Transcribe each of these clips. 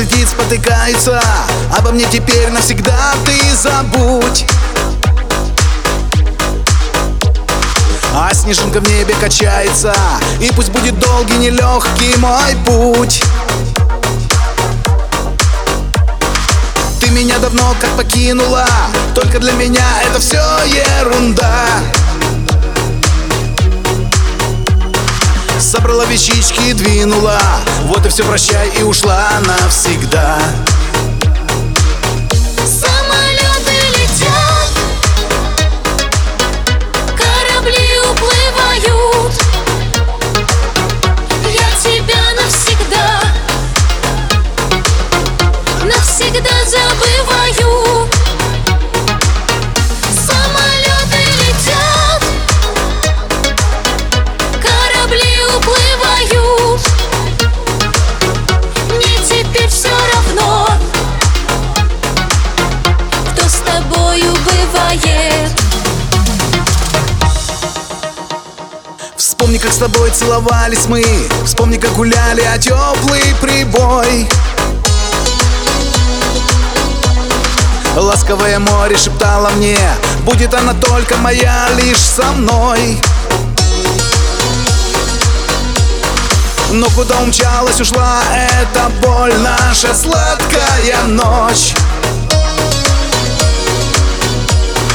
летит, спотыкается. Обо мне теперь навсегда ты забудь. А снежинка в небе качается, и пусть будет долгий, нелегкий мой путь. Ты меня давно как покинула, только для меня это все ерунда. Собрала вещички и двинула, вот и все, прощай, и ушла навсегда. Самолеты летят, корабли уплывают. Я тебя навсегда, навсегда забываю. Самолеты летят, корабли уплывают. Мне теперь все равно, кто с тобою бывает. Вспомни, как с тобой целовались мы, вспомни, как гуляли, а теплый прибой. Ласковое море шептало мне, будет она только моя лишь со мной. Но куда умчалась, ушла эта боль, наша сладкая ночь.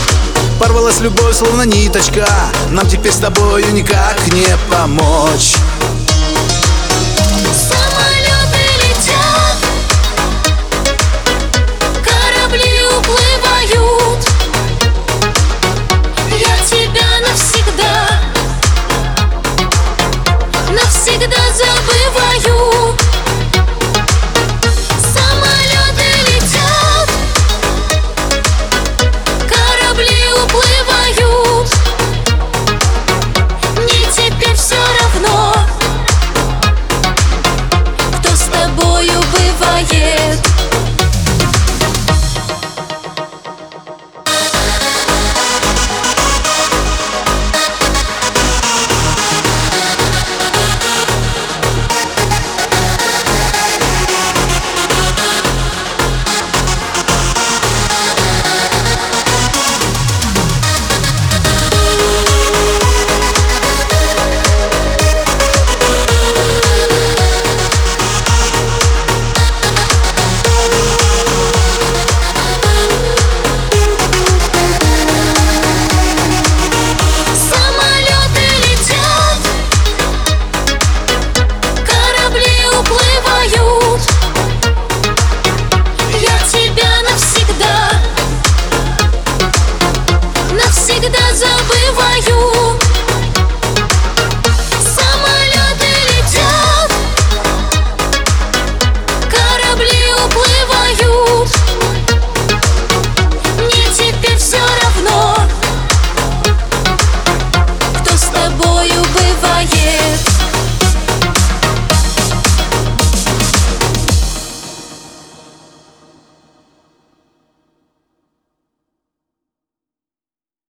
Порвалась любовь, словно ниточка, нам теперь с тобою никак не помочь.